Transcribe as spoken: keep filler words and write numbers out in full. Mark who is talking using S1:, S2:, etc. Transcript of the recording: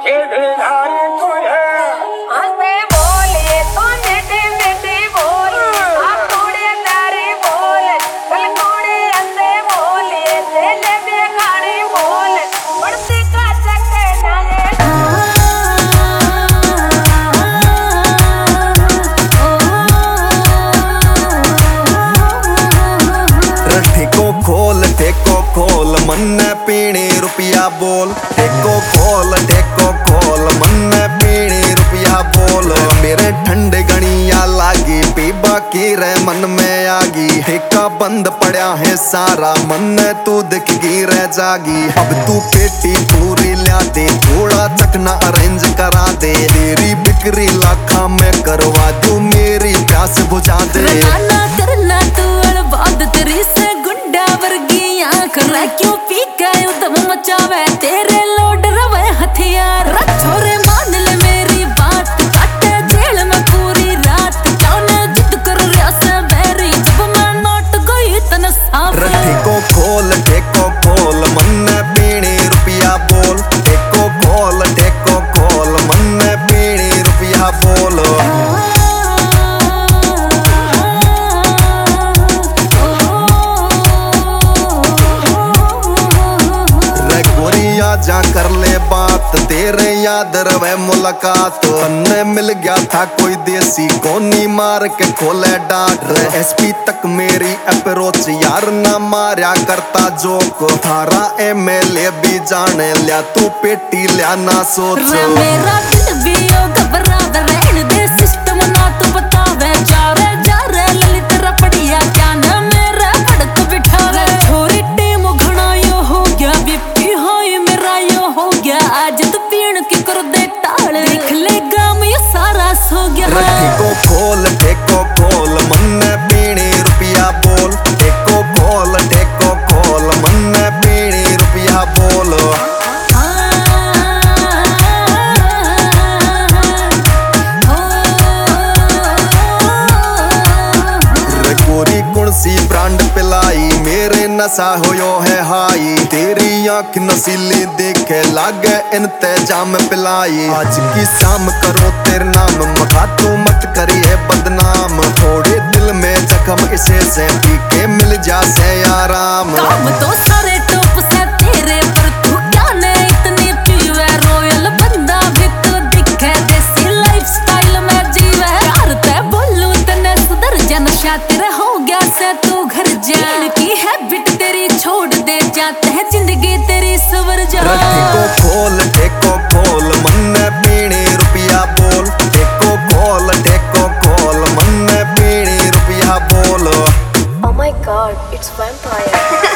S1: खोल मन पीणी रुपया बोल टेको खोल टेको खोल मन पीणी रुपया बोल मेरे ठंडे गणिया लागी पीबा की रे मन में आगी ठेका बंद पड़ा है सारा मन तू दिखगी रह जागी अब तू पेटी पूरी ला दे थोड़ा चकना अरेंज करा दे तेरी बिक्री लाखा में करवा दू मेरी प्यास बुझा दे
S2: करना तू अड़बाद तेरी से गुंडा वर्गी कर क्यों पी गए दम मचावे तेरे लोड रवे हथियार छोरे मान ले मेरी बात काटे जेल में पूरी रात क्यों ने जिद कर रहा से बेरी जब मैं नोट गई तन साफ
S1: ठेको खोल ठेको खोल मन पीणी रुपया बोल ठेको खोल ठेको खोल मन पीणी रुपया बोल जा कर ले बात तेरे याद रवे मुलाकात अन्ने मिल गया था कोई देसी कोनी मार के खोले डाट एसपी तक मेरी अप्रोच यार ना मारा करता जोक थारा एमएलए भी जाने लिया तू पेटी लिया ना सोच
S2: मेरा दिल भी घबरा रहने दे सिस्टम ना तू बतावे जा रे जा रे ललित रपड़िया क्या ना मेरा भड़क बिठावे छोरी टीम घना यो हो गया बीपी होई मेरा यो हो गया आज तू पीण की कर दे टाल देख लेगा मैं सारा सो गया
S1: ठेको खोल ठेको खोल मन पीणी रुपया बोल ठेको खोल ठेको खोल मन पीणी रुपया बोल सी ब्रांड पिलाई मेरे नशा होयो है हाई तेरी आँख नसीली देखे लागे इंतजाम पिलाई आज की शाम करो तेरे नाम मखा तू मत करिए बदनाम थोड़े दिल में जख्म इसे से पी के मिल जा से आराम
S2: काम तो सारे टॉप से तेरे पर तू क्या ने इतनी पीवे रॉयल बंदा भी तो दिखे देसी लाइफस्टाइल में जीवे यार ते बोलूं तने सुधर जा नशा तेरे हो गया से तू घर जा की हैबिट तेरी छोड़ दे जाते है जिंदगी तेरी सवर जा
S1: ठेको खोल ठेको खोल मन पीणी रुपया बोल ठेको खोल ठेको खोल मन पीणी रुपया बोल
S3: Oh my god, it's vampire.